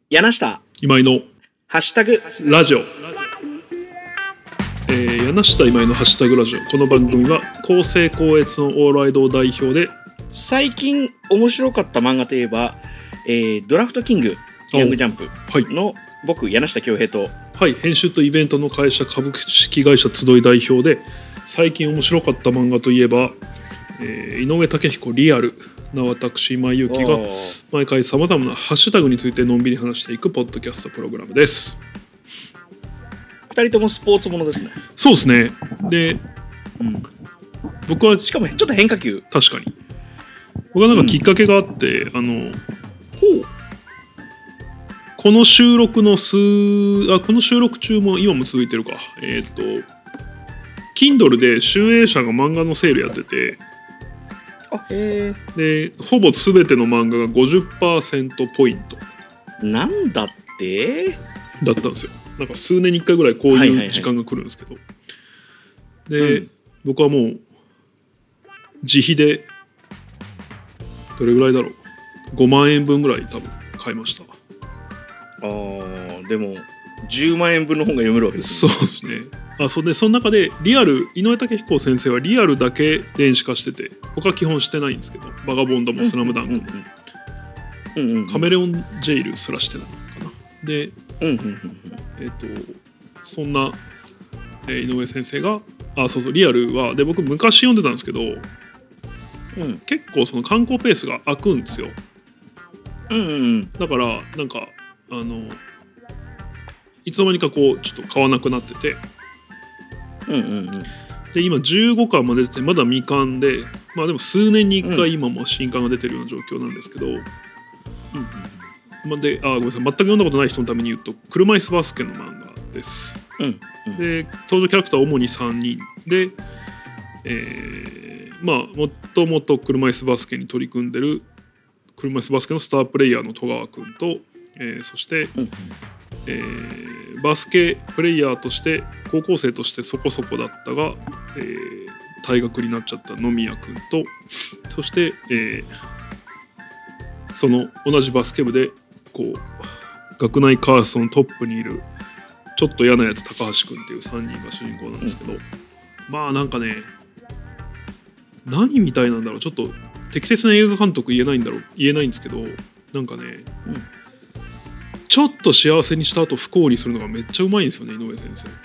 柳下今井のハッシュタグラジオ、柳下今井のハッシュタグラジオ。この番組は公正高越のオールライド代表で、 最近面白かった漫画といえば、ドラフトキングヤングジャンプの僕柳下恭平と、 はい、編集とイベントの会社株式会社集い代表で、最近面白かった漫画といえば、井上武彦リアルな私今井ゆきが毎回さまざまなハッシュタグについてのんびり話していくポッドキャストプログラムです。 2人ともスポーツものですね。 そうですね。で、僕はしかもちょっと変化球。 確かに僕はなんかきっかけがあって、この収録のこの収録中も今も続いてるか、Kindle で集英社が漫画のセールやってて、でほぼ全ての漫画が 50% ポイントなんだってだったんですよ。なんか数年に1回ぐらいこういう時間が来るんですけど、で、僕はもう自費でどれぐらいだろう、5万円分ぐらい多分買いました。 でも10万円分の本が読めるわけですね。そうですね。その中でリアル、井上武彦先生はリアルだけ電子化してて、他は基本してないんですけど、バガボンドもスラムダンクもカメレオンジェイルすらしてないのかな。で、そんな、井上先生がリアルはで僕昔読んでたんですけど、結構その観光ペースが空くんですよ。だからなんかいつの間にかこうちょっと買わなくなってて、で今15巻まで出てまだ未巻で、でも数年に1回今も新刊が出てるような状況なんですけど、でごめんなさい、全く読んだことない人のために言うと車椅子バスケの漫画です。で登場キャラクターは主に3人で、もともと車椅子バスケに取り組んでる車椅子バスケのスタープレイヤーの戸川君と、そして、バスケプレイヤーとして高校生としてそこそこだったが、退学になっちゃった野宮君と、そして、その同じバスケ部でこう学内カーストのトップにいるちょっと嫌なやつ高橋君っていう3人が主人公なんですけど、なんかね、何みたいなんだろう、ちょっと適切な映画監督言えないんですけど、なんかね、ちょっと幸せにした後不幸にするのがめっちゃうまいんですよね、井上先生。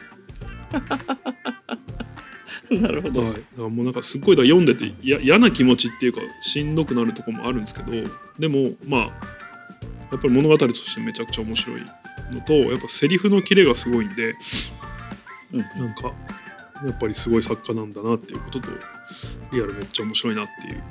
なるほど。 だからもうなんかすっごい読んでて嫌な気持ちっていうかしんどくなるところもあるんですけど、でもやっぱり物語としてめちゃくちゃ面白いのと、やっぱセリフのキレがすごいんで、なんかやっぱりすごい作家なんだなっていうことと、リアルめっちゃ面白いなっていう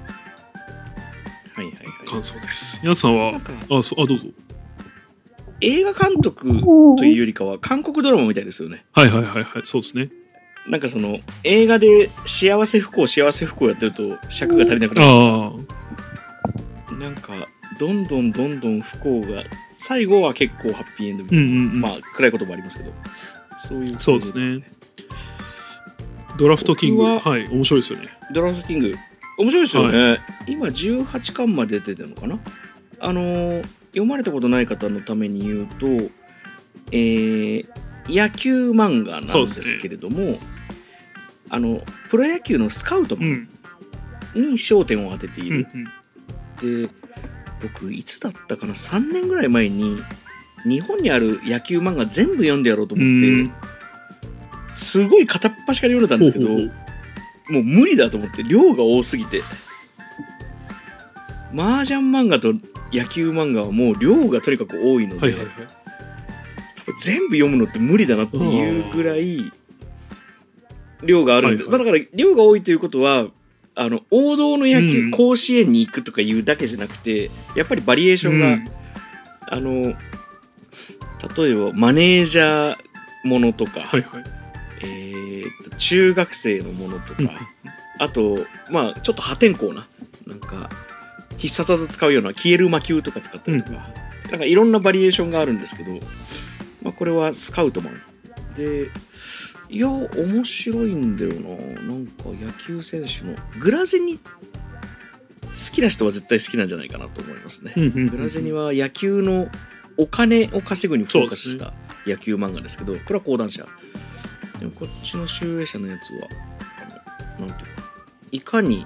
感想です。皆さんはどうぞ。 映画監督というよりかは韓国ドラマみたいですよね。 そうですね。 なんかその映画で幸せ不幸やってると尺が足りなくなる。なんかどんどん不幸が最後は結構ハッピーエンドみたいな、暗いこともありますけど、そういうそうですね。ドラフトキング面白いですよね。 ドラフトキング面白いですよね。今18巻まで出てるのかな。読まれたことない方のために言うと、野球漫画なんですけれども、プロ野球のスカウトマンに焦点を当てている。で、僕いつだったかな、3年ぐらい前に日本にある野球漫画全部読んでやろうと思ってすごい片っ端から読んでたんですけど、もう無理だと思って、量が多すぎて。麻雀漫画と野球漫画はもう量がとにかく多いので、多分全部読むのって無理だなっていうぐらい量があるんで、だから量が多いということは王道の野球、甲子園に行くとかいうだけじゃなくて、やっぱりバリエーションが、例えばマネージャーものとか、中学生のものとか、あとちょっと破天荒な、なんか必殺技使うような消える魔球とか使ったりとか、なんかいろんなバリエーションがあるんですけど、これはスカウトマンで、いや面白いんだよな。なんか野球選手のグラゼニ好きな人は絶対好きなんじゃないかなと思いますね。グラゼニは野球のお金を稼ぐにフォーカスした野球漫画ですけど、これは講談社でもこっちの集英社のやつはなんていうか、いかに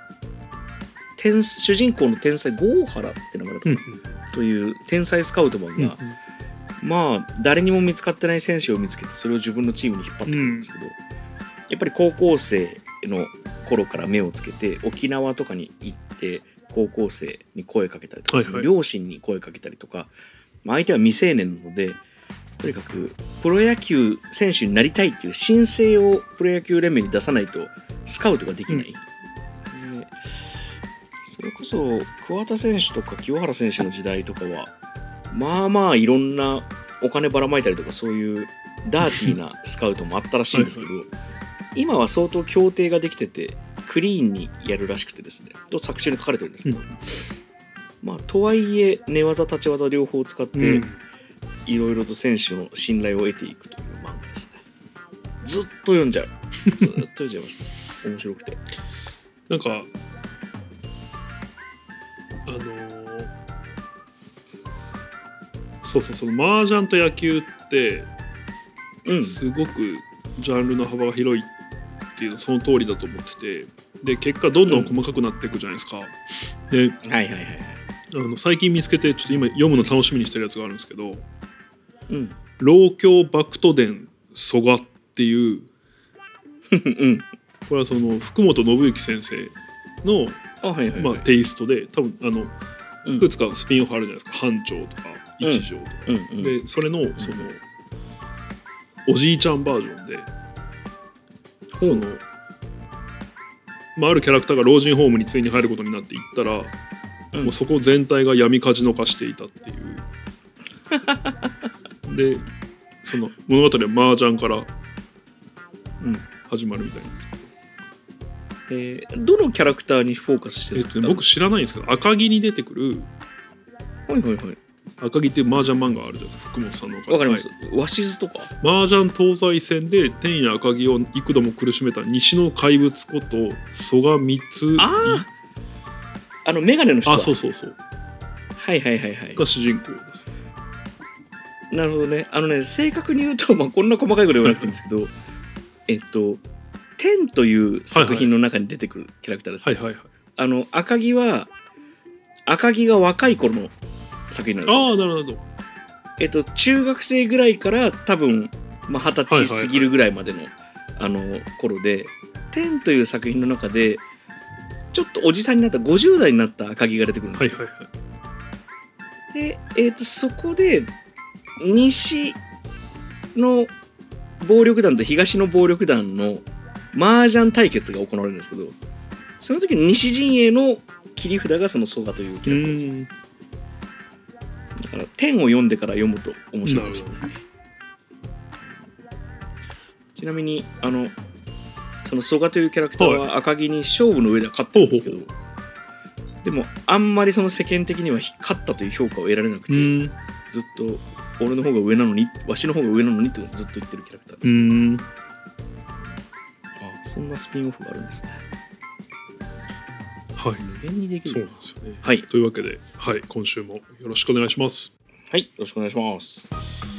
主人公の天才郷原って名前だったかな、という天才スカウトマンが、まあ誰にも見つかってない選手を見つけてそれを自分のチームに引っ張ってくるんですけど、やっぱり高校生の頃から目をつけて沖縄とかに行って高校生に声かけたりとか、その両親に声かけたりとか、相手は未成年なのでとにかくプロ野球選手になりたいっていう申請をプロ野球連盟に出さないとスカウトができない、それこそ桑田選手とか清原選手の時代とかはまあまあいろんなお金ばらまいたりとかそういうダーティーなスカウトもあったらしいんですけど今は相当協定ができててクリーンにやるらしくてですねと作中に書かれてるんですけど、まあとはいえ寝技立ち技両方使っていろいろと選手の信頼を得ていくという漫画ですね。ずっと読んじゃうずっと読んじゃいます面白くてなんかそうその麻雀と野球ってすごくジャンルの幅が広いっていうのはその通りだと思ってて、で結果どんどん細かくなっていくじゃないですか。で、最近見つけてちょっと今読むの楽しみにしてるやつがあるんですけど、老教バクト伝蘇我っていうこれはその福本信之先生のまあテイストで多分いくつかスピンオフあるじゃないですか。班長とか一条とか、でそれのそのおじいちゃんバージョンでその、まあ、あるキャラクターが老人ホームについに入ることになっていったら、もうそこ全体が闇カジノ化していたっていうでその物語は麻雀から始まるみたいなんですけど、 どのキャラクターにフォーカスしてるんですか？ 僕知らないんですけど赤城に出てくる赤城っていう麻雀漫画あるじゃないですか福本さんの。 わかります、鷲津とか麻雀東西戦で天や赤城を幾度も苦しめた西の怪物こと曽我光メガネの人だ。 そうはいが主人公です。 なるほどね。正確に言うと、まあ、こんな細かいこと言わなくていいんですけど天という作品の中に出てくるキャラクターです、赤城は赤城が若い頃の作品なんですよ。 なるほど。 中学生ぐらいから多分、まあ、20歳過ぎるぐらいまでの、頃で天という作品の中でちょっとおじさんになった50代になった赤城が出てくるんですよ。で、そこで西の暴力団と東の暴力団の麻雀対決が行われるんですけど、その時に西陣営の切り札がその蘇我というキャラクターですね。だから天を読んでから読むと面白いかもしれないね。ちなみにその蘇我というキャラクターは赤城に勝負の上では勝ったんですけど、でもあんまりその世間的には勝ったという評価を得られなくて、ずっと俺の方が上なのにわしの方が上なのにってずっと言ってるキャラクターですね。そんなスピンオフがあるんですね。無限にできる。 そうなんですよね。というわけで、今週もよろしくお願いします。 よろしくお願いします。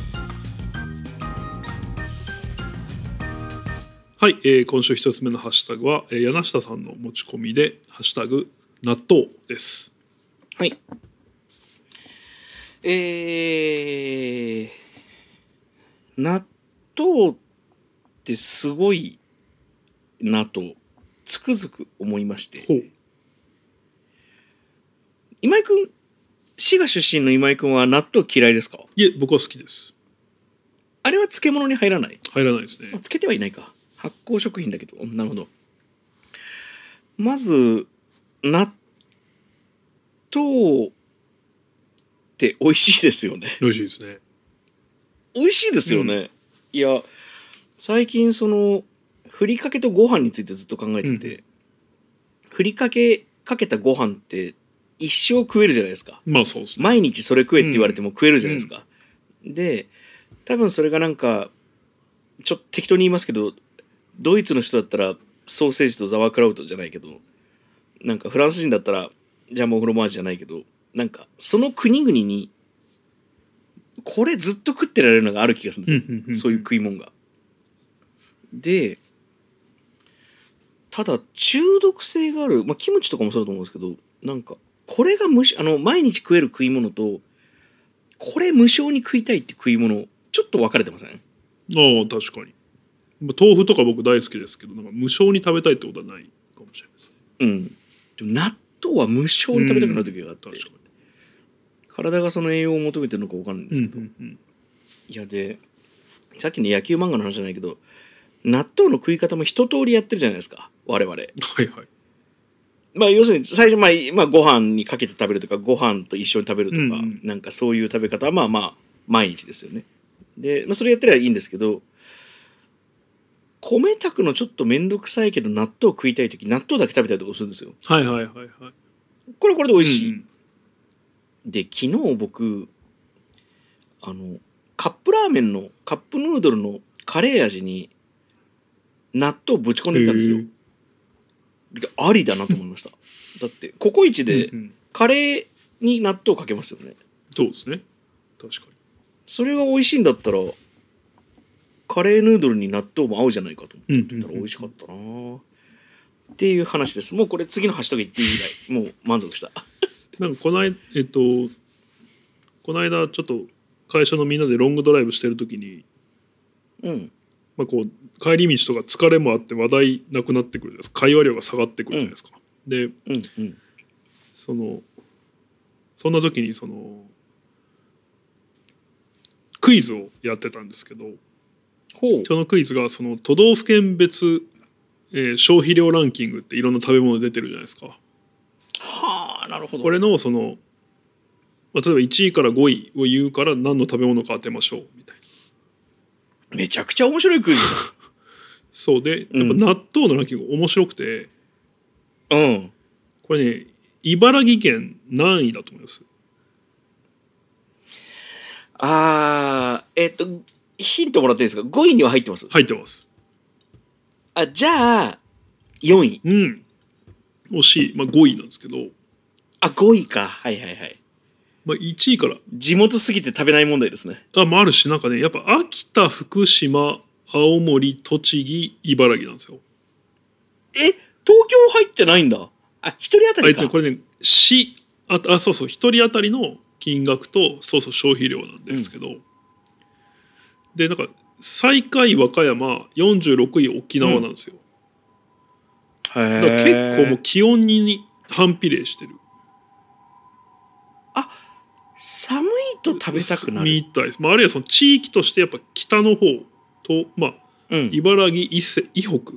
今週一つ目のハッシュタグは、柳下さんの持ち込みでハッシュタグ納豆です。 納豆ってすごいなとつくづく思いまして、今井くん、滋賀出身の今井くんは納豆嫌いですか？ いえ、僕は好きです。 あれは漬物に入らない？ 入らないですね。 つけてはいないか。発酵食品だけど。なるほど。まず納豆って美味しいですよね。 美味しいですね。 美味しいですよね。いや最近そのふりかけとご飯についてずっと考えてて、ふりかけかけたご飯って一生食えるじゃないですか。 まあそうですね。 毎日それ食えって言われても食えるじゃないですか。で多分それがなんかちょっと適当に言いますけど、ドイツの人だったらソーセージとザワークラウトじゃないけど、なんかフランス人だったらジャンボフロマージュじゃないけど、なんかその国々にこれずっと食ってられるのがある気がするんですよ、そういう食い物が。でただ中毒性がある、キムチとかもそうだと思うんですけど、なんかこれが毎日食える食い物とこれ無償に食いたいって食い物ちょっと分かれてません？ ああ確かに。豆腐とか僕大好きですけど、なんか無償に食べたいってことはないかもしれないですね。 でも納豆は無償に食べたくなる時があって、体がその栄養を求めてるのか分かんないんですけど、いやでさっきの野球漫画の話じゃないけど、納豆の食い方も一通りやってるじゃないですか我々。はいはい。 要するに最初ご飯にかけて食べるとかご飯と一緒に食べるとか、なんかそういう食べ方は毎日ですよね。で、それやってりゃいいんですけど、米炊くのちょっと面倒くさいけど納豆食いたい時納豆だけ食べたりとかするんですよ。 はいはいはいはい。 これで美味しい。で昨日僕カップラーメンのカップヌードルのカレー味に納豆ぶち込んでみたんですよ。ありだなと思いました。だってココイチでカレーに納豆かけますよね。 そうですね。確かに。 それが美味しいんだったらカレーヌードルに納豆も合うじゃないかと思ってたら美味しかったなっていう話です。もうこれ次のハッシュタグ言っていいぐらいもう満足した。 なんかこの間ちょっと会社のみんなでロングドライブしてる時に、こう帰り道とか疲れもあって話題なくなってくるじゃないですか。会話量が下がってくるじゃないですか。で、そんな時にクイズをやってたんですけど、そのクイズが都道府県別、消費量ランキングっていろんな食べ物出てるじゃないですか。 はあ、なるほど。 これの例えば1位から5位を言うから何の食べ物か当てましょうみたいな。めちゃくちゃ面白いクイズじゃん。 そうで、やっぱ納豆のランキング面白くて、これね、茨城県何位だと思います？ ヒントもらっていいですか？ 5 位には入ってます。 入ってます。 じゃあ4位。 惜しい。5位なんですけど。 5位か。はいはいはい。 1位から地元すぎて食べない問題ですね。 あるし、なんかね、やっぱ秋田、福島、青森、栃木、茨城なんですよ。 東京入ってないんだ。一人当たりか。 これね、そうそう、一人当たりの金額と消費量なんですけど、でなんか最下位和歌山、46位沖縄なんですよ。だから結構もう気温に反比例してる。 寒いと食べたくなるみたいです。あるいはその地域としてやっぱ北の方と茨城、伊勢、伊北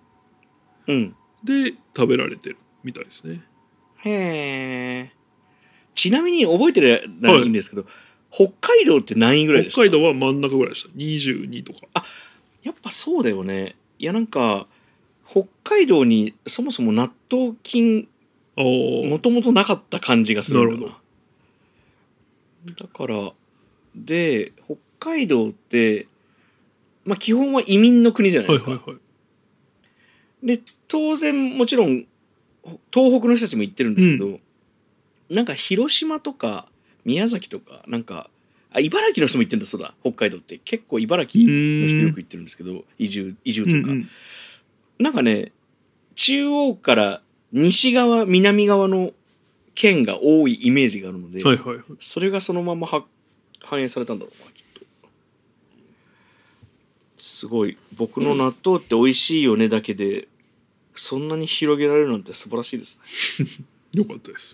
で食べられてるみたいですね。 へえ。ちなみに覚えてるならいいんですけど、北海道って何位ぐらいですか？ 北海道は真ん中ぐらいでした。22とか。 やっぱそうだよね。いやなんか北海道にそもそも納豆菌もともとなかった感じがするんだな。なるほど。だからで北海道って基本は移民の国じゃないですか。で当然もちろん東北の人たちも行ってるんですけど、なんか広島とか宮崎とかなんか茨城の人も行ってるんだそうだ。北海道って結構茨城の人よく行ってるんですけど、移住というか、なんかね中央から西側南側の県が多いイメージがあるので、それがそのまま反映されたんだろうなきっと。すごい僕の納豆って美味しいよねだけでそんなに広げられるなんて素晴らしいですね。 よかったです。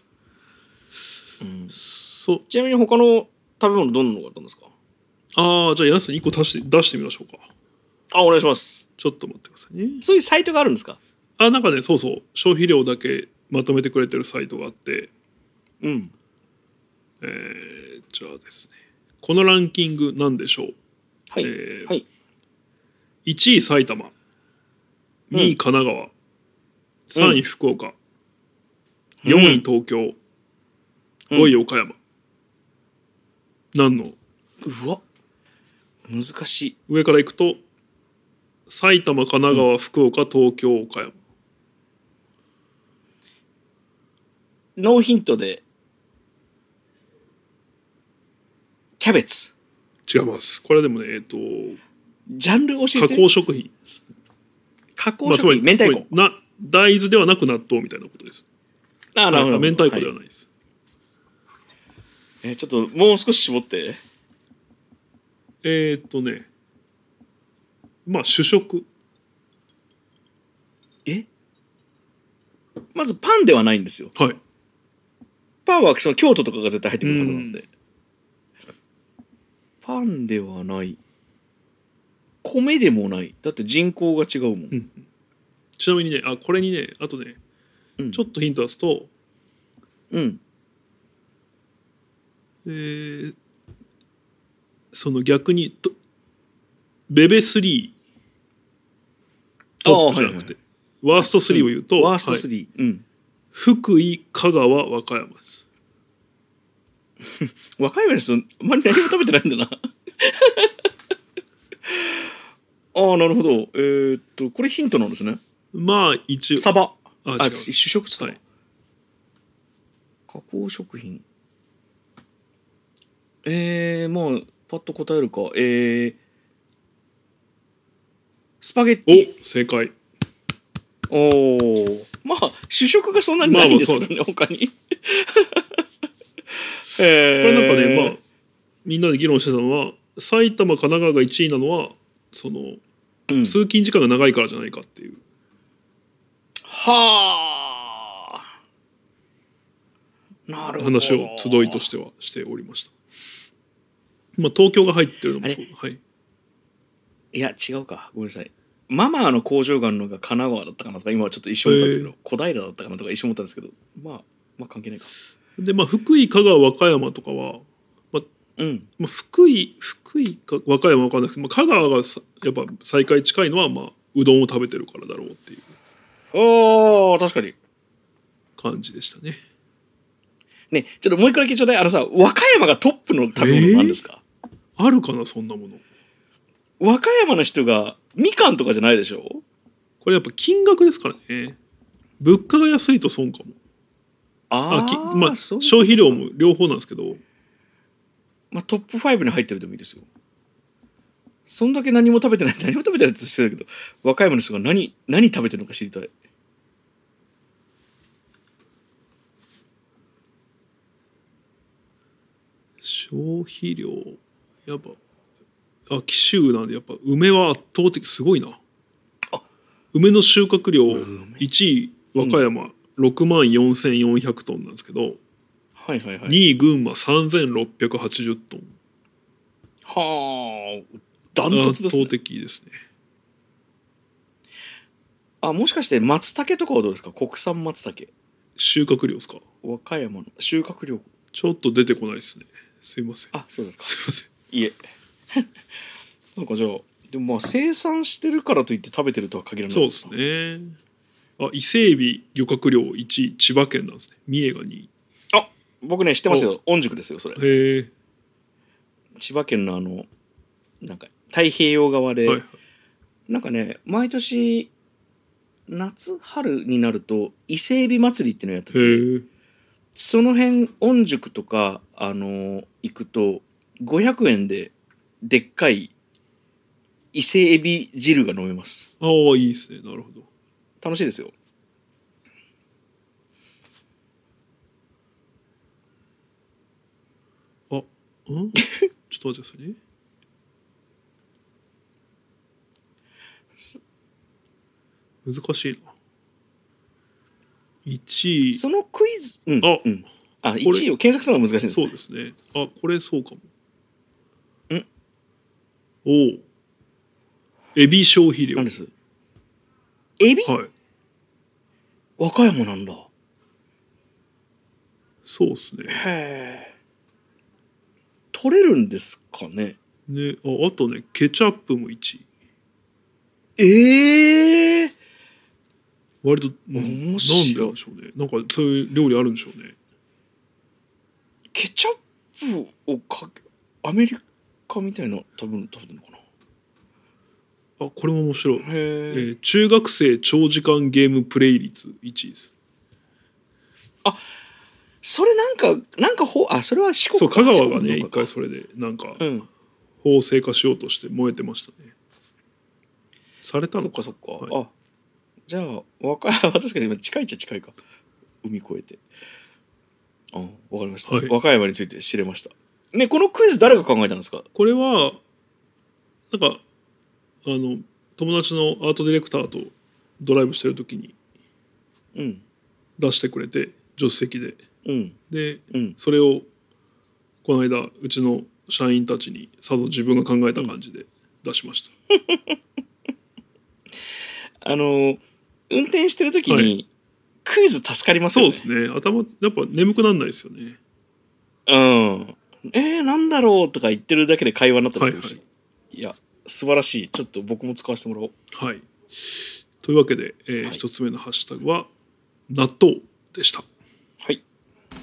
ちなみに他の食べ物どんなのがあったんですか？ じゃあやすさん1個出してみましょうか。 お願いします。 ちょっと待ってくださいね。 そういうサイトがあるんですか？ なんかね、そう消費量だけまとめてくれてるサイトがあって、じゃあですね、このランキングなんでしょう。1位埼玉、2位神奈川、3位福岡、4位東京、5位岡山。何の？ うわ、難しい。 上からいくと埼玉、神奈川、福岡、東京、岡山。 ノーヒントでキャベツ。 違います。これはでもねジャンル教えて。 加工食品。 加工食品、明太子。 大豆ではなく納豆みたいなことです。 なるほど。 明太子ではないです。 ちょっともう少し絞って。 主食。 まずパンではないんですよ。 はい。 パンはその京都とかが絶対入ってくるはずなんで。パンではない。米でもない。だって人口が違うもん。 ちなみにね、これにね、あとね、ちょっとヒント出すと、その逆にベベ3トップじゃなくて、ワースト3を言うと、 ワースト3、 福井、香川、和歌山です。 和歌山の人、あんまり何も食べてないんだな。なるほど。これヒントなんですね。 まあ一応。 サバ。 主食っつった。加工食品。まあパッと答えるか。スパゲッティ。 正解。 まあ主食がそんなにないんですけどね、他に。これなんかね、みんなで議論してたのは、埼玉、神奈川が1位なのはその、通勤時間が長いからじゃないかっていうなるほど話を集いとしてはしておりました。東京が入ってるのもそう。 いや違うか、ごめんなさい。ママの工場があるのが神奈川だったかなとか今はちょっと一瞬思ったんですけど、小平だったかなとか一瞬思ったんですけど、まあ関係ないか。 で福井、香川、和歌山とかは、福井か和歌山は分かんないですけど、香川がやっぱ最下位近いのはうどんを食べてるからだろうっていう。 確かに感じでしたね。 ね、ちょっともう一個だけちょうだい。和歌山がトップの食べ物なんですか？ あるかな、そんなもの。 和歌山の人がみかんとかじゃないでしょ？ これやっぱ金額ですからね。物価が安いと損かも。消費量も両方なんですけど、 トップ5に入ってるでもいいですよ。そんだけ何も食べてないってしてるけど、和歌山の人が何食べてるのか知りたい。 消費量やっぱ紀州なんで、やっぱ梅は圧倒的すごいな。梅の収穫量1位和歌山、6万4400トンなんですけど、2位群馬3680トン。 ダントツですね。 圧倒的ですね。 もしかして松茸とかはどうですか？国産松茸収穫量ですか？ 和歌山の収穫量ちょっと出てこないですね。すいません。 そうですか。 すいません。 いえ。なんかじゃあでも生産してるからといって食べてるとは限らない。 そうですね。伊勢海老漁獲量1位千葉県なんですね。三重が2位。 僕ね知ってますよ。御宿ですよそれ。 へえ。 千葉県のなんか太平洋側で、なんかね毎年夏春になると伊勢海老祭りっていうのをやってて、その辺御宿とか行くと500円ででっかい伊勢海老汁が飲めます。 いいですね。なるほど。 楽しいですよ。 ちょっと待ってくださいね。難しいな。1位。 そのクイズ、1位を検索するのは難しいんですね。 そうですね。これそうかも。エビ消費量。 何です？エビ？ はい。 和歌山なんだ。 そうですね。 へえ。取れるんですかね。 ね、あとねケチャップも1 位。 割と面なん白い。 でなんでしょうね。なんかそういう料理あるんでしょうね。 ケチャップをアメリカみたいな食べるのかな。 これも面白い。中学生長時間ゲームプレイ率1位です。 それなんかそれは四国か。 そう香川がね一回それでなんか、 法制化しようとして燃えてましたね。されたのか。 そっか、 はい、 あ、じゃあ確かに今近いっちゃ近いか、海越えて。あ、わかりました、はい、和歌山について知れましたね。このクイズ誰が考えたんですか？ これはなんか友達のアートディレクターとドライブしてる時に出してくれて、助手席で、で、それをこの間うちの社員たちにさぞ自分が考えた感じで出しました、 運転してる時にクイズ助かりますよね。 そうですね。頭やっぱ眠くなんないですよね。 なんだろうとか言ってるだけで会話になったりするし、いや素晴らしい。ちょっと僕も使わせてもらおう。 はい。というわけで、一つ目のハッシュタグは納豆でした。 はい。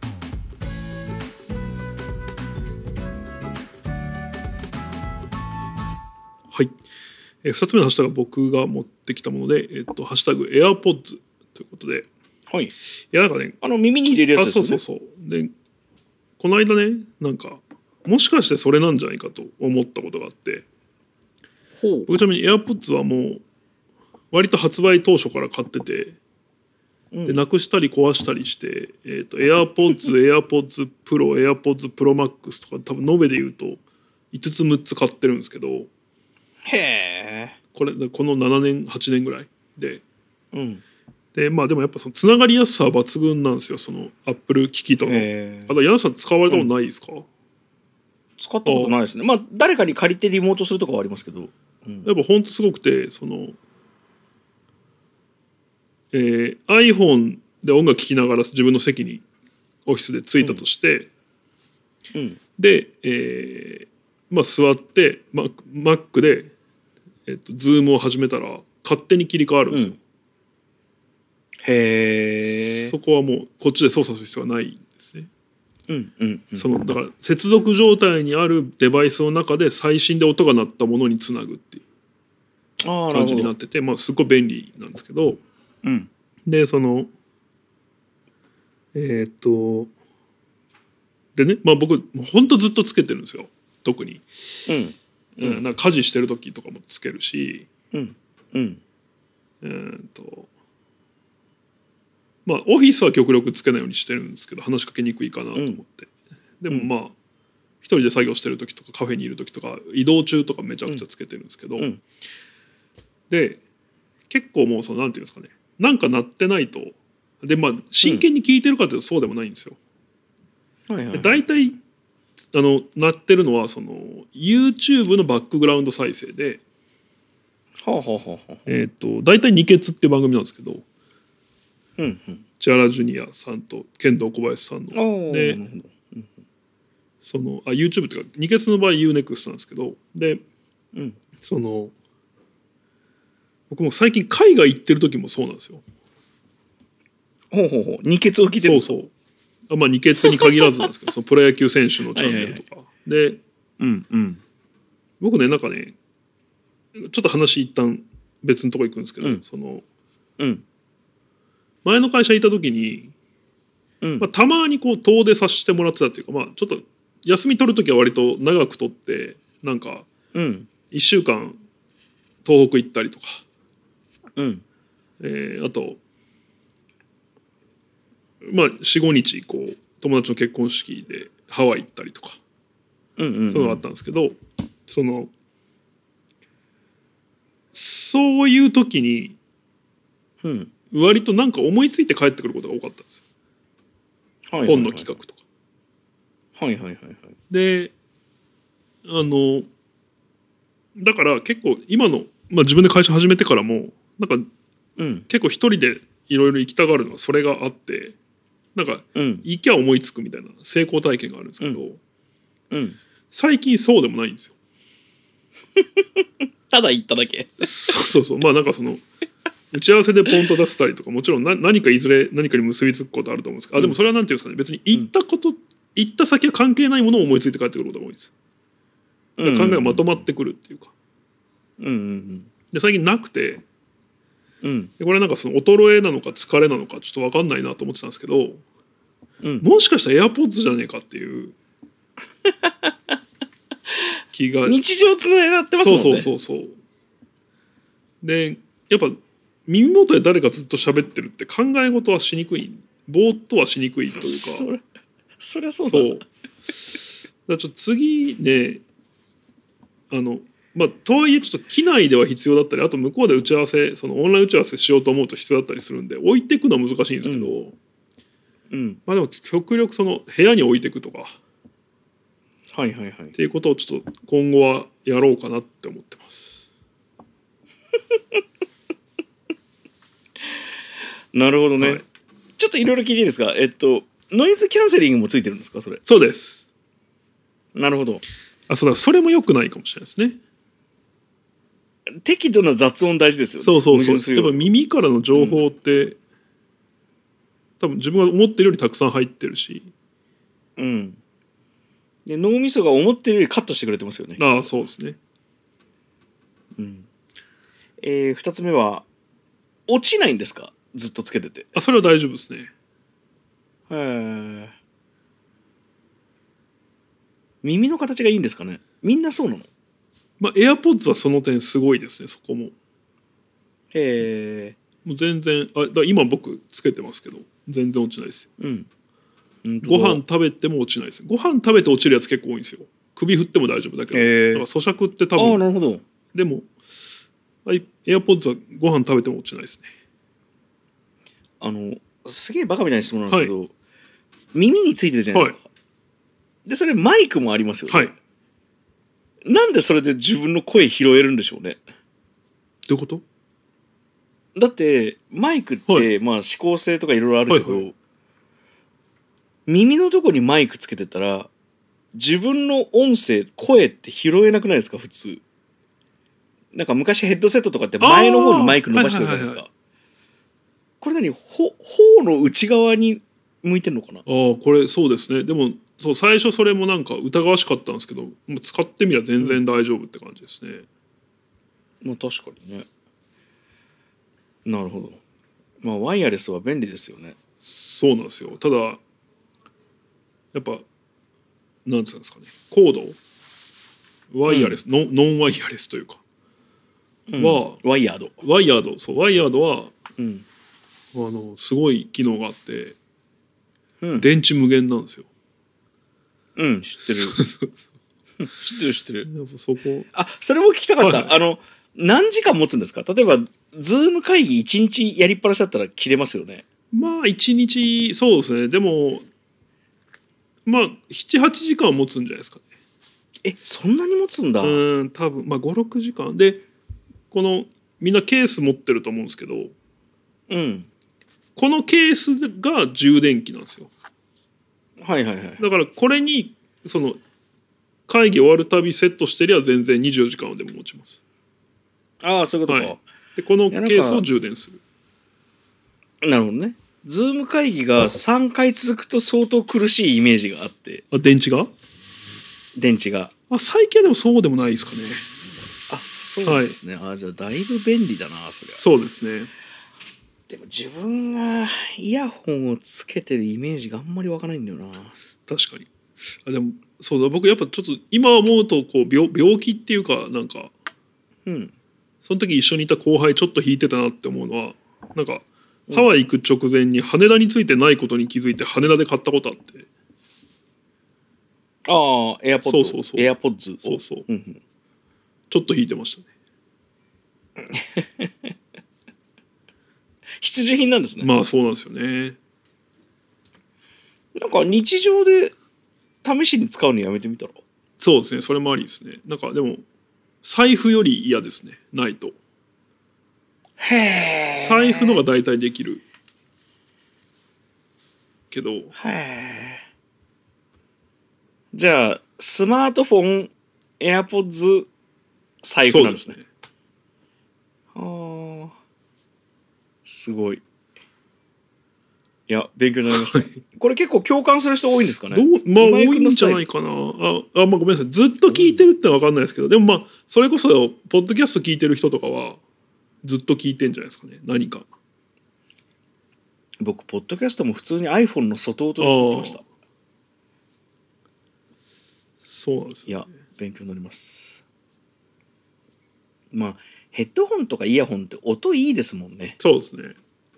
はい。2つ目のハッシュタグは僕が持ってきたもので、ハッシュタグ AirPods ということで、 はい。いやなんかね、 耳に入れるやつですね。 そう。で、この間ね、なんかもしかしてそれなんじゃないかと思ったことがあって、僕ちなみに AirPods はもう割と発売当初から買ってて、でなくしたり壊したりして、AirPods、AirPods Pro、AirPods Pro Max とか多分延べで言うと5つ6つ買ってるんですけど、 へえ。 この7年8年ぐらいで、でまあでもやっぱそのつながりやすさは抜群なんですよ、その Apple 機器との。あと柳さん使われたことないですか？ 使ったことないですね。まあ誰かに借りてリモートするとかはありますけど、 やっぱほんとすごくて、そのiPhone で音楽聴きながら自分の席にオフィスで着いたとして、で、まあ、座って、Mac で、Zoom を始めたら勝手に切り替わるんですよ。 へえ。 そこはもうこっちで操作する必要はないんですね。そのだから接続状態にあるデバイスの中で最新で音が鳴ったものにつなぐっていう感じになってて、すごい便利なんですけど、でそのでね、僕ほんとずっとつけてるんですよ。特に、なんか家事してる時とかもつけるし、オフィスは極力つけないようにしてるんですけど、話しかけにくいかなと思って、でも一人で作業してる時とかカフェにいる時とか移動中とかめちゃくちゃつけてるんですけど、で結構もうなんていうんですかね、なんか鳴ってないと、で真剣に聞いてるかというとそうでもないんですよ。だいたい鳴ってるのはその YouTube のバックグラウンド再生で、だいたい二欠っていう番組なんですけど、千原ジュニアさんと剣道小林さんので、そのYouTube っていうか二欠の場合 UNEXT なんですけど、で、その僕も最近海外行ってる時もそうなんですよ。 二欠を聞いてるんですか？ そう二欠に限らずなんですけどそのプロ野球選手のチャンネルとかで、僕ねなんかねちょっと話一旦別のとこ行くんですけど、その、前の会社いた時に、たまにこう遠出させてもらってたっていうか、ちょっと休み取る時は割と長く取ってなんか1週間東北行ったりとか、あと45日こう友達の結婚式でハワイ行ったりとか、そういうのがあったんですけど、そういう時に、割となんか思いついて帰ってくることが多かったんですよ、本の企画とか。でだから結構今の、自分で会社始めてからもなんか、結構一人でいろいろ行きたがるのはそれがあって、なんか、行きゃ思いつくみたいな成功体験があるんですけど、最近そうでもないんですよ。 ただ行っただけ。 そうなんかその打ち合わせでポンと出せたりとか、もちろん何かいずれ何かに結びつくことあると思うんですけど、でもそれはなんていうんですかね、別に行った先は関係ないものを思いついて帰ってくることが多いんですよ。考えがまとまってくるっていうか、で最近なくて、でこれなんかその衰えなのか疲れなのかちょっと分かんないなと思ってたんですけど、もしかしたら AirPods じゃねえかっていう気が日常つながってますもんね。 そうでやっぱ耳元で誰かずっと喋ってるって考え事はしにくい、ぼーっとはしにくいというかそりゃそうだ。 そうだからちょっと次ねとはいえちょっと機内では必要だったり、あと向こうで打ち合わせオンライン打ち合わせしようと思うと必要だったりするんで置いていくのは難しいんですけど、でも極力部屋に置いていくとかっていうことをちょっと今後はやろうかなって思ってます。 なるほどね、はい、ちょっといろいろ聞いていいですか。ノイズキャンセリングもついてるんですかそれ。 そうです。 なるほど。 それも良くないかもしれないですね。 適度な雑音大事ですよね。 そうやっぱ耳からの情報って、多分自分が思ってるよりたくさん入ってるし、 で脳みそが思ってるよりカットしてくれてますよね。 そうですね。 2つ目は落ちないんですかずっとつけてて。 それは大丈夫ですね。 耳の形がいいんですかね。みんなそうなの。 AirPods はその点すごいですね。そこも。 もう全然今僕つけてますけど全然落ちないですよ。ご飯食べても落ちないです。ご飯食べて落ちるやつ結構多いんですよ。首振っても大丈夫だけど、だから咀嚼って多分。 なるほど。 でもAirPods はご飯食べても落ちないですね。すげえバカみたいな質問なんですけど、耳についてるじゃないですか。でそれマイクもありますよね。なんでそれで自分の声拾えるんでしょうね。 どういうこと？ だってマイクって、指向性とかいろいろあるけど、耳のとこにマイクつけてたら自分の音声声って拾えなくないですか普通。なんか昔ヘッドセットとかって前の方にマイク伸ばしてるじゃないですか。これ頬の内側に向いてるのかな。 これそうですね。でも最初それもなんか疑わしかったんですけど、もう使ってみれば全然大丈夫って感じですね。 確かにね。なるほど。ワイヤレスは便利ですよね。 そうなんですよ。ただやっぱなんていうんですかね、コードワイヤレス、ノンワイヤレスというか、 ワイヤードは、すごい機能があって、電池無限なんですよ。 知ってる。 やっぱそこ。 それも聞きたかった。何時間持つんですか。例えばズーム会議1日やりっぱなしだったら切れますよね。 1日そうですね。でも7,8時間は持つんじゃないですかね。 そんなに持つんだ。 多分5,6時間で、このみんなケース持ってると思うんですけど、このケースが充電器なんですよ。だからこれに会議終わるたびセットしてりゃ全然24時間でも持ちます。 そういうことか。 でこのケースを充電する。 なるほどね。ズーム会議が3回続くと相当苦しいイメージがあって。 電池が最近はでもそうでもないですかね。 そうですね。じゃあだいぶ便利だなそれは。 そうですね。 でも自分がイヤホンをつけてるイメージがあんまり湧かないんだよな。 確かに。でもそうだ、僕やっぱちょっと今思うと病気っていうかなんか、その時一緒にいた後輩ちょっと引いてたなって思うのは、なんかハワイ行く直前に羽田についてないことに気づいて羽田で買ったことあって。 エアポッド。 そうエアポッズ。 そう、ちょっと引いてましたね。 必需品なんですね。 そうなんですよね。 なんか日常で試しに使うのやめてみたら。 そうですね。それもありですね。なんかでも財布より嫌ですね。ないと。財布のが大体できるけど。じゃあスマートフォン、AirPods、財布なんですね。すごい。いや勉強になりました。これ結構共感する人多いんですかね。 多いんじゃないかな。ごめんなさい。ずっと聞いてるってのは分かんないですけど、でもそれこそポッドキャスト聞いてる人とかはずっと聞いてんじゃないですかね。何か。 僕ポッドキャストも普通に iPhone の外音で聞いてました。 そうなんですよね。いや勉強になります。まあヘッドホンとかイヤホンって音いいですもんね。 そうですね。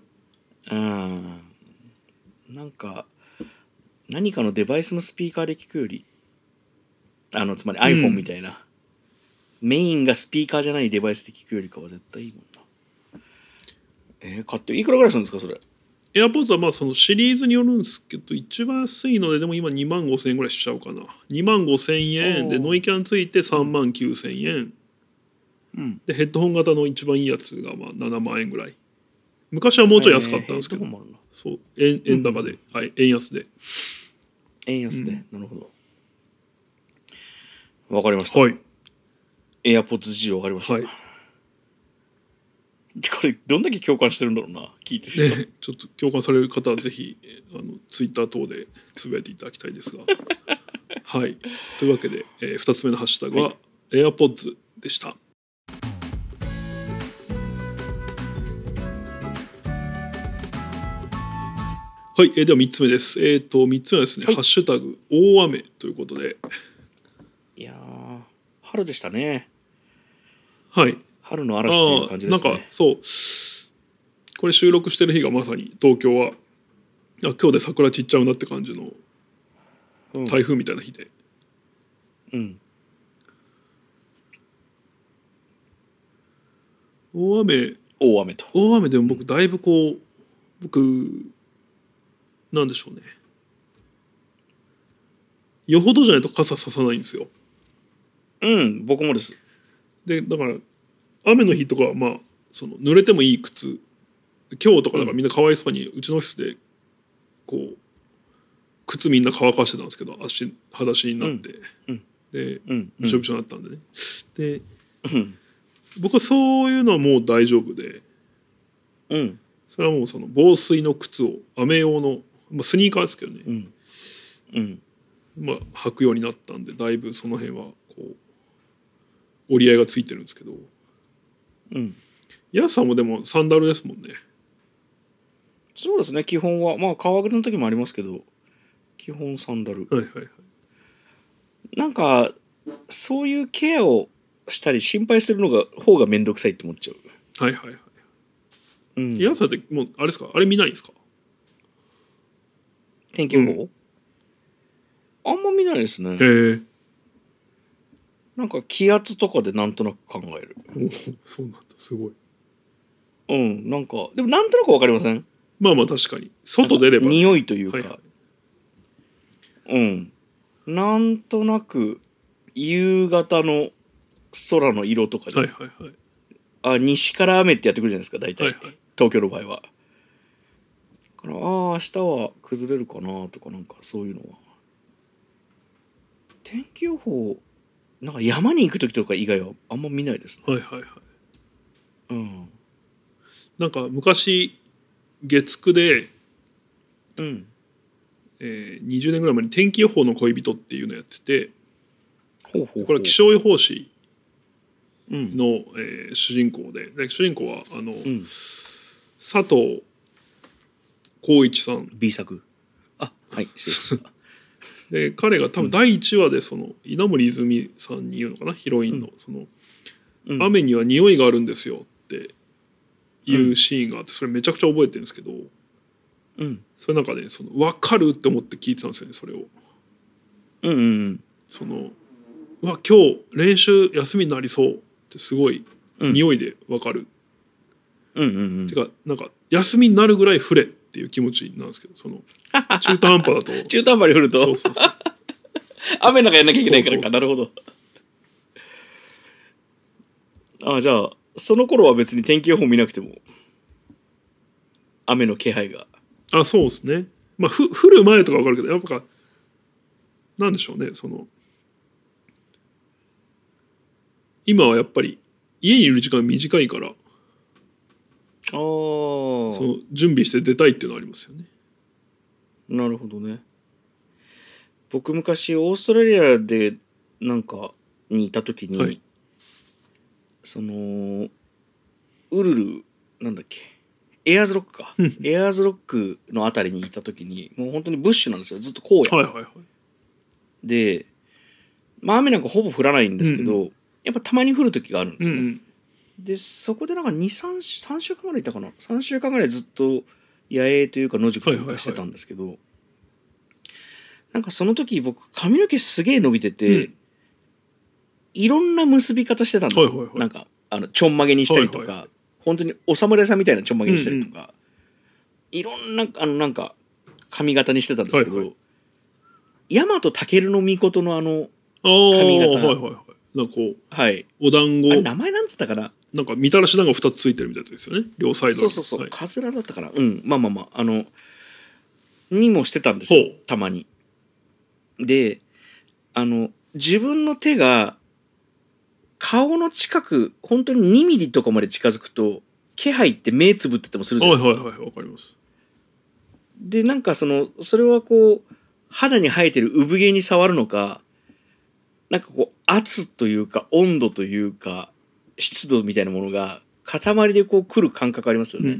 なんか何かのデバイスのスピーカーで聞くよりつまり iPhone みたいな、メインがスピーカーじゃないデバイスで聞くよりかは絶対いいもんな。買っていくらぐらいするんですかそれ。 AirPods はまあそのシリーズによるんですけど、一番安いのででも今2万5千円ぐらいしちゃうかな。2万5千円でノイキャンついて3万9千円、でヘッドホン型の一番いいやつがまあ7万円ぐらい。昔はもうちょい安かったんですけど、そう円高で、円安でなるほど。わかりました。 はい。 AirPods 事情わかりました。はい、これどんだけ共感してるんだろうな、聞いてる人、 ね、ちょっと共感される方はぜひTwitter 等でつぶやいていただきたいですがはい、というわけで、2つ目のハッシュタグは AirPods でした。はい、では3つ目です。3つ目はですね、ハッシュタグ大雨ということで。 いや春でしたね。 はい。 春の嵐という感じですね。 なんかそうこれ収録してる日がまさに東京は今日で桜散っちゃうなって感じの台風みたいな日で、大雨でも僕だいぶなんでしょうね、よほどじゃないと傘ささないんですよ。 僕もです。 でだから雨の日とかはまあその濡れてもいい靴、今日とかだからみんなかわいそうにうちのオフィスでこう靴みんな乾かしてたんですけど、足裸足になって、でびしょびしょになったんでね。で、僕はそういうのはもう大丈夫で、それはもうその防水の靴を雨用の、スニーカーですけどね、履くようになったんで、だいぶその辺はこう折り合いがついてるんですけど、ヤスさんもでもサンダルですもんね。 そうですね、基本は革靴の時もありますけど基本サンダル。なんかそういうケアをしたり心配するのが方が面倒くさいって思っちゃう。 ヤスさんってもうあれですか、あれ見ないんですか、 天気予報、あんま見ないですね。なんか気圧とかでなんとなく考える。 そうなんだ、すごい。 なんかでもなんとなくわかりません？ まあ確かに外出れば、ね、 匂いというか、なんとなく夕方の空の色とかで、西から雨ってやってくるじゃないですか大体、東京の場合は。だから明日は崩れるかなとか、なんかそういうのは。天気予報なんか山に行く時とか以外はあんま見ないですね。 なんか昔月9で、20年ぐらい前に天気予報の恋人っていうのをやってて、これは気象予報士の、主人公で、主人公は佐藤浩市さん。 B 作失礼しましたで彼が多分第1話でその稲森泉さんに言うのかな、ヒロインのその、雨には匂いがあるんですよっていうシーンがあって、それめちゃくちゃ覚えてるんですけど、それなんかね、その分かるって思って聞いてたんですよね、それを。その今日練習休みになりそうってすごい匂いで分かる。てかなんか休みになるぐらい降れっていう気持ちなんですけど、その中途半端だと中途半端に降ると雨の中やんなきゃいけないからか。なるほど。じゃあその頃は別に天気予報見なくても雨の気配が。 そうですね。降る前とか分かるけど、やっぱなんでしょうね、その今はやっぱり家にいる時間短いから、その準備して出たいっていうのはありますよね。 なるほどね。僕昔オーストラリアでなんかにいた時に、そのウルルなんだっけ、エアーズロックかエアーズロックのあたりにいた時にもう本当にブッシュなんですよ、ずっと荒野、でまあ雨なんかほぼ降らないんですけど、やっぱたまに降る時があるんですね。でそこでなんか3週間ぐらいいたかな、3週間ぐらいずっと野営というか野宿というかしてたんですけど、なんかその時僕髪の毛すげえ伸びてて、いろんな結び方してたんですよ。なんかちょんまげにしたりとか、本当にお侍さんみたいなちょんまげにしたりとか、いろんななんか髪型にしてたんですけど、大和武の命の髪型、 なんかこう、 はい、 お団子、 名前なんつったかな、 なんかみたらし団子2つついてるみたいなやつですよね、両サイドに。 そう、カズラだったかな、まあにもしてたんですよ、たまに。で自分の手が顔の近く本当に2ミリとかまで近づくと気配って目つぶっててもするじゃないですか。 わかります。 でなんかそれはこう肌に生えてる産毛に触るのか、なんかこう圧というか温度というか湿度みたいなものが塊でこう来る感覚ありますよね。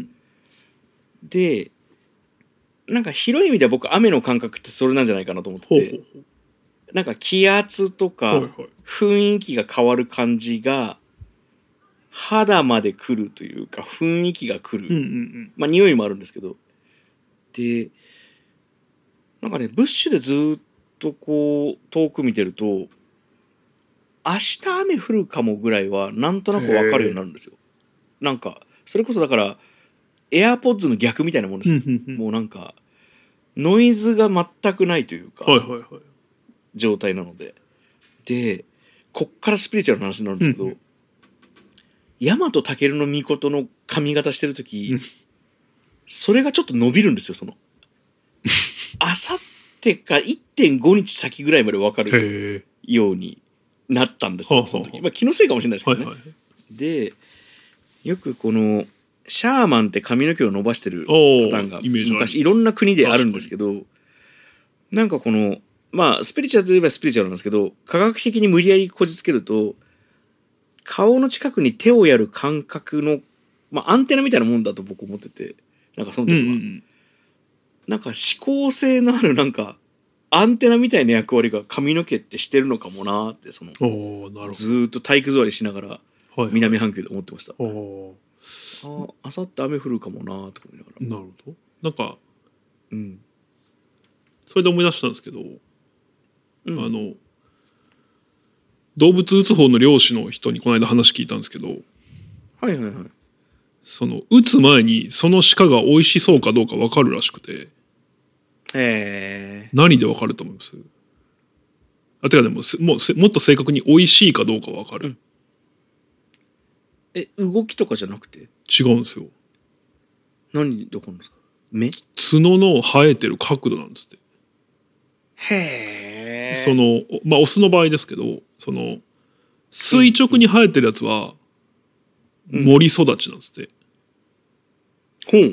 でなんか広い意味では僕雨の感覚ってそれなんじゃないかなと思ってて、なんか気圧とか雰囲気が変わる感じが肌まで来るというか雰囲気が来る、まあ匂いもあるんですけど、でなんかねブッシュでずっとこう遠く見てると明日雨降るかもぐらいはなんとなく分かるようになるんですよ。なんかそれこそだからエアポッズの逆みたいなもんですよ。もうなんかノイズが全くないというか、状態なので。でこっからスピリチュアルな話になるんですけど、大和武の命の髪型してる時、それがちょっと伸びるんですよ。あさってか 1.5 日先ぐらいまで分かるようになったんですよ、その時。まあ気のせいかもしれないですけどね。でよくこのシャーマンって髪の毛を伸ばしてるパターンが昔いろんな国であるんですけど、なんかこのまあスピリチュアルといえばスピリチュアルなんですけど、科学的に無理やりこじつけると顔の近くに手をやる感覚の、まあ、アンテナみたいなもんだと僕思ってて、なんかその時は、なんか指向性のあるなんかアンテナみたいな役割が髪の毛ってしてるのかもなーって、ずーっと体育座りしながら南半球で思ってました。あさって雨降るかもなーとか思いながら。 なるほど。なんか、それで思い出したんですけど、動物打つ方の猟師の人にこの間話聞いたんですけど、打つ前にその鹿が美味しそうかどうか分かるらしくて、何で分かると思います？てかでももっと正確に美味しいかどうか分かる、 動きとかじゃなくて？ 違うんですよ。 何で分かるんですか？目？ 角の生えてる角度なんですって。まあオスの場合ですけど、垂直に生えてるやつは森育ちなんですって。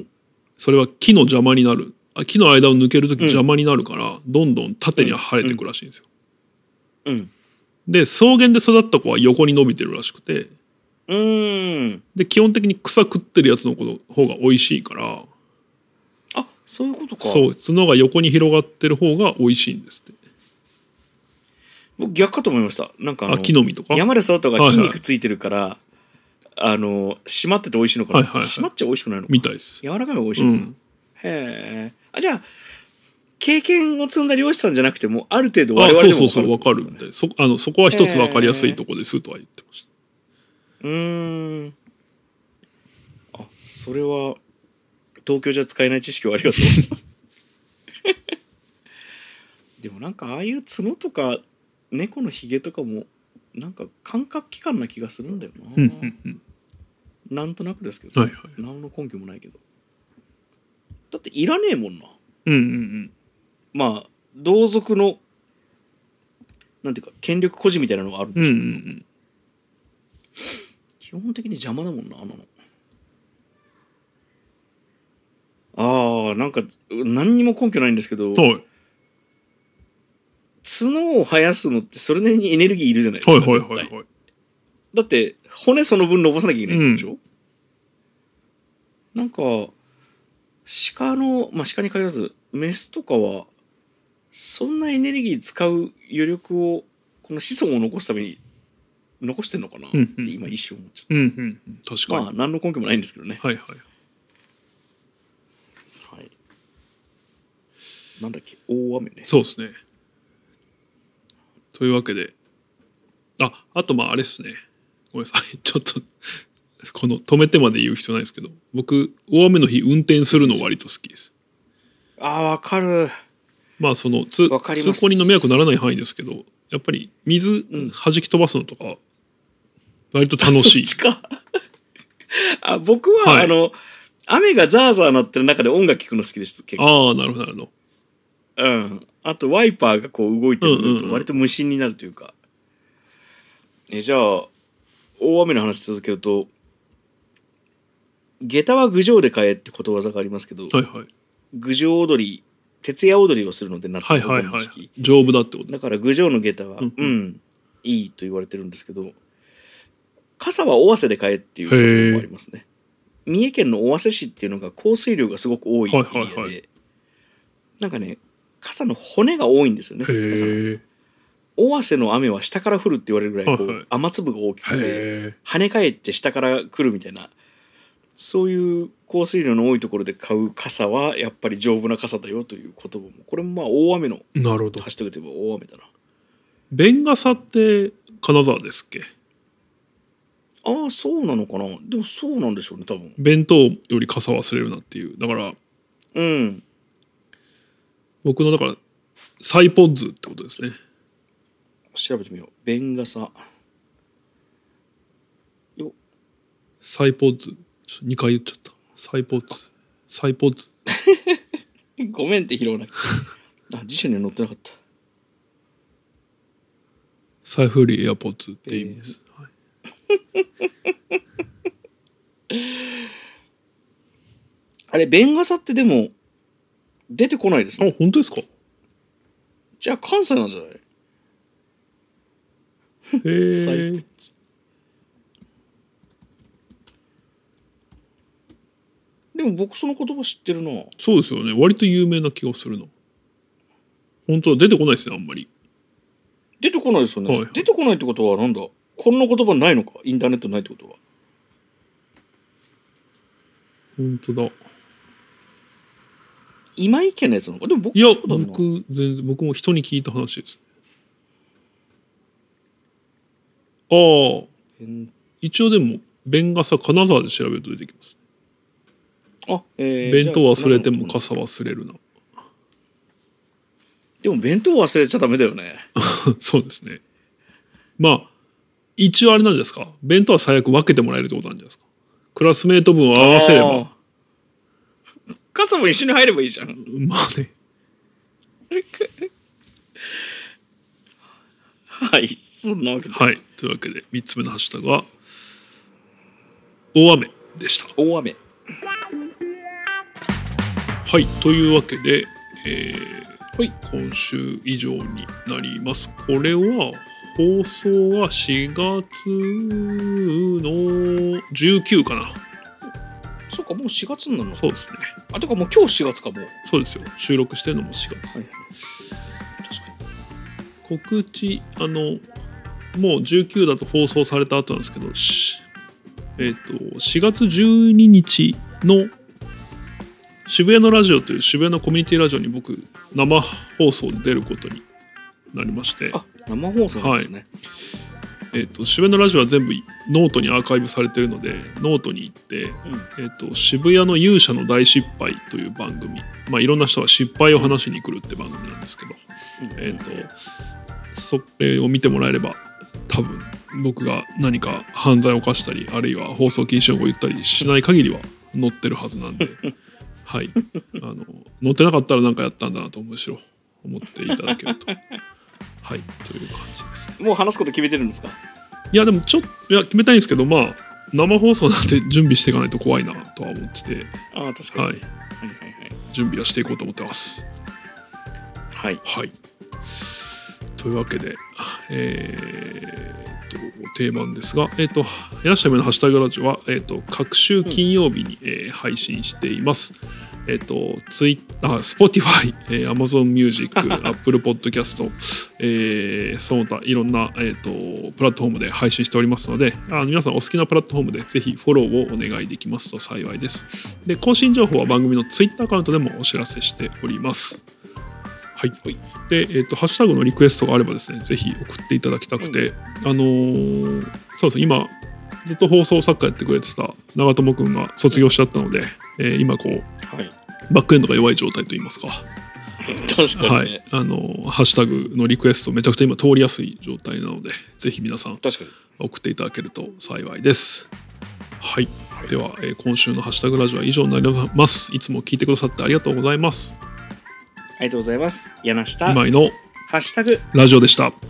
それは木の邪魔になる、木の間を抜けるとき邪魔になるから、どんどん縦に生えていくらしいんですよ。で草原で育った子は横に伸びてるらしくて、で基本的に草食ってるやつの方が美味しいから、 そういうことか。 そう角が横に広がってる方が美味しいんですって。 僕逆かと思いました。なんか木の実とか山で育った方が筋肉ついてるから、締まってて美味しいのかな。締まっちゃ美味しくないのかみたいです。 柔らかいのが美味しいのかな。へえ。じゃあ経験を積んだ漁師さんじゃなくてもある程度我々でも分かるんで、そこは一つ分かりやすいとこですとは言ってました。 それは東京じゃ使えない知識をありがとう。でもなんかああいう角とか猫のひげとかもなんか感覚器官な気がするんだよな。なんとなくですけど、何の根拠もないけど。だっていらねえもんな。まあ同族のなんていうか権力孤児みたいなのがあるんでしょうけど、基本的に邪魔だもんな、なんか何にも根拠ないんですけど、角を生やすのってそれなりにエネルギーいるじゃないですか、絶対。だって骨その分伸ばさなきゃいけないんでしょ。なんか鹿に限らずメスとかはそんなエネルギー使う余力をこの子孫を残すために残してんのかなって今一瞬思っちゃった、 うんうん、確かに。 まあ何の根拠もないんですけどね。 はいはいはい。なんだっけ、大雨ね。 そうですね。というわけで、あとまああれですね、ごめんなさい、ちょっとこの止めてまで言う必要ないですけど、僕大雨の日運転するの割と好きです。 わかる。 まあその通行人の迷惑ならない範囲ですけど、やっぱり水弾き飛ばすのとか割と楽しい。 そっちか僕は、はい、雨がザーザー鳴ってる中で音楽聴くの好きです。 結構。なるほどなるほど。 うん。あとワイパーがこう動いてると割と無心になるというか。じゃあ大雨の話続けると、下駄は郡上で買えってことわざがありますけど、 はいはい、 郡上踊り、徹夜踊りをするので夏の時期、はい、 丈夫だってこと。 だから郡上の下駄は、いいと言われてるんですけど、傘は尾鷲で買えっていうこともありますね。三重県の尾鷲市っていうのが降水量がすごく多いエリアで、なんかね、傘の骨が多いんですよね。だから尾鷲の雨は下から降るって言われるぐらいこう雨粒が大きくて跳ね返って下から来るみたいな、そういう降水量の多いところで買う傘はやっぱり丈夫な傘だよという言葉も、これもまあ大雨のハッシュタグといえば大雨だな。 弁傘って金沢ですっけ？ そうなのかな。でもそうなんでしょうね、多分。 弁当より傘忘れるなっていう。だから僕のだからサイポッズってことですね。 調べてみよう。弁傘よ。 サイポッズ2回言っちゃった。サイポッズごめんって拾わなきゃ。辞書には載ってなかった。 財布よりエアポッズって意味です、はい、 あれ弁傘ってでも出てこないですね。 本当ですか？ じゃあ関西なんじゃない？でも僕その言葉知ってるな。 そうですよね、割と有名な気がするな。本当は出てこないですね、あんまり。 出てこないですよね、はいはい、出てこないってことはなんだ、こんな言葉ないのか、インターネットないってことは。 本当だ。 今井家のやつなのか。でも僕僕も人に聞いた話です。一応でも弁傘金沢で調べると出てきます。弁当忘れても傘忘れるな。 でも弁当忘れちゃダメだよね。 そうですね。まあ一応あれなんですか、弁当は最悪分けてもらえるってことなんじゃないですか。クラスメート分を合わせれば。 傘も一緒に入ればいいじゃん。 まあね。 はい、そんなわけで。 はい、というわけで3つ目のハッシュタグは大雨でした。 大雨。 はい、というわけで、 はい、 今週以上になります。これは放送は4月の19かな。 そうか、もう4月になるの。 そうですね。 てかもう今日4月かもう。 そうですよ。収録してるのも4月。はい、 確かに。告知もう19だと放送された後なんですけど、4月12日の渋谷のラジオという渋谷のコミュニティラジオに僕生放送で出ることになりまして。 生放送なんですね。 はい、渋谷のラジオは全部ノートにアーカイブされてるのでノートに行って、渋谷の勇者の大失敗という番組、いろんな人が失敗を話しに来るって番組なんですけど、それを見てもらえれば多分僕が何か犯罪を犯したりあるいは放送禁止用語を言ったりしない限りは載ってるはずなんではい、載ってなかったら何かやったんだなとむしろ思っていただけるとはい、という感じですね。 もう話すこと決めてるんですか？ いやでも決めたいんですけど、生放送なんて準備していかないと怖いなとは思ってて、 確かに、はい、 準備はしていこうと思ってます。 はい、 はい、というわけで、定番ですが、柳下夢のハッシュタグラジオは、各週金曜日に、配信しています。 Spotify、Amazon Music、Apple Podcast、その他いろんな、プラットフォームで配信しておりますので、皆さんお好きなプラットフォームでぜひフォローをお願いできますと幸いです。で、更新情報は番組の Twitter アカウントでもお知らせしております。はい。で、ハッシュタグのリクエストがあればですね、ぜひ送っていただきたくて、そうですね、今ずっと放送作家やってくれてた長友くんが卒業しちゃったので、今こう、はい、バックエンドが弱い状態といいますか。 確かにね、 はい、ハッシュタグのリクエストめちゃくちゃ今通りやすい状態なので、ぜひ皆さん送っていただけると幸いです。はい、はい、では、今週のハッシュタグラジオは以上になります。いつも聞いてくださってありがとうございます。 ありがとうございます。柳下今井のハッシュタグラジオでした。